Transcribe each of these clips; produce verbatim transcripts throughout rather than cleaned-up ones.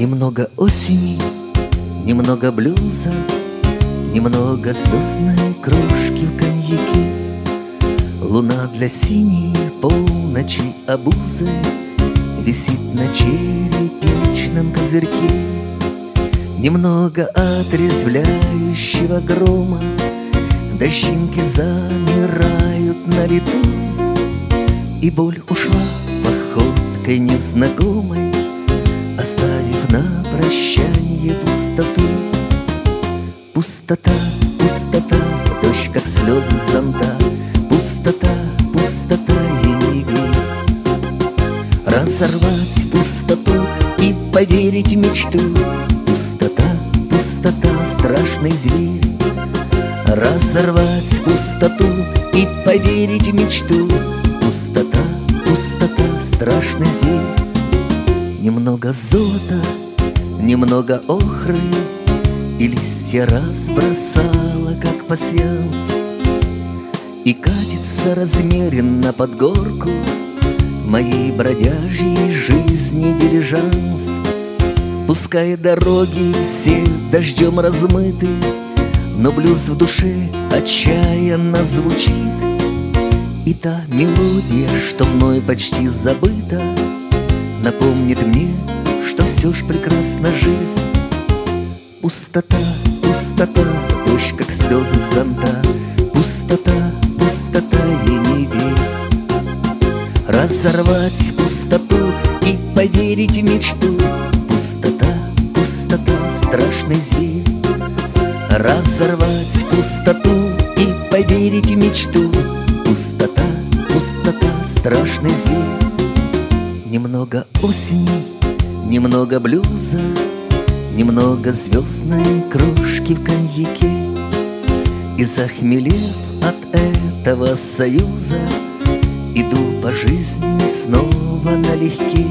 Немного осени, немного блюза, немного звездной крошки в коньяке. Луна для синей полночи обузы висит на черепичном козырьке. Немного отрезвляющего грома, дождинки замирают на лету, и боль ушла походкой незнакомой, оставив на прощанье пустоту. Пустота, пустота, дождь как слезы с зонта. Пустота, пустота, ей не верь. Разорвать пустоту и поверить в мечту. Пустота, пустота, страшный зверь. Разорвать пустоту и поверить в мечту. Пустота, пустота, страшный зверь. Немного золота, немного охры, и листья разбросала, как пасьянс, и катится размеренно под горку моей бродяжьей жизни дилижанс. Пускай дороги все дождем размыты, но блюз в душе отчаянно звучит, и та мелодия, что мной почти забыта, напомнит мне, что все ж прекрасна жизнь. Пустота, пустота, дождь как слезы с зонта. Пустота, пустота, ей не верь. Разорвать пустоту и поверить в мечту. Пустота, пустота, страшный зверь. Разорвать пустоту и поверить в мечту. Пустота, пустота, страшный зверь. Немного осени, немного блюза, немного звездной крошки в коньяке. И захмелев от этого союза, иду по жизни снова налегке.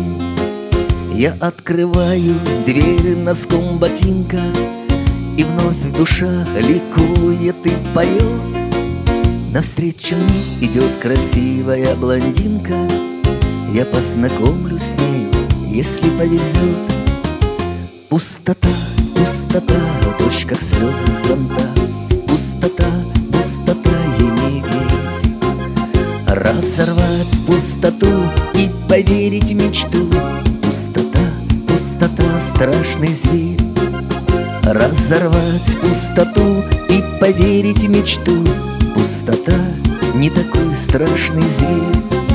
Я открываю дверь носком ботинка, и вновь душа ликует и поет. Навстречу мне идет красивая блондинка. Я познакомлюсь с нею, если повезет. Пустота, пустота, дождь как слезы с зонта. Пустота, пустота, ей не верь. Разорвать пустоту и поверить в мечту. Пустота, пустота, страшный зверь. Разорвать пустоту и поверить в мечту. Пустота, не такой страшный зверь.